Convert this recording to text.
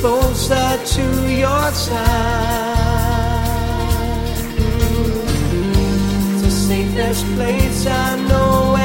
closer to your side. It's the safest place I know.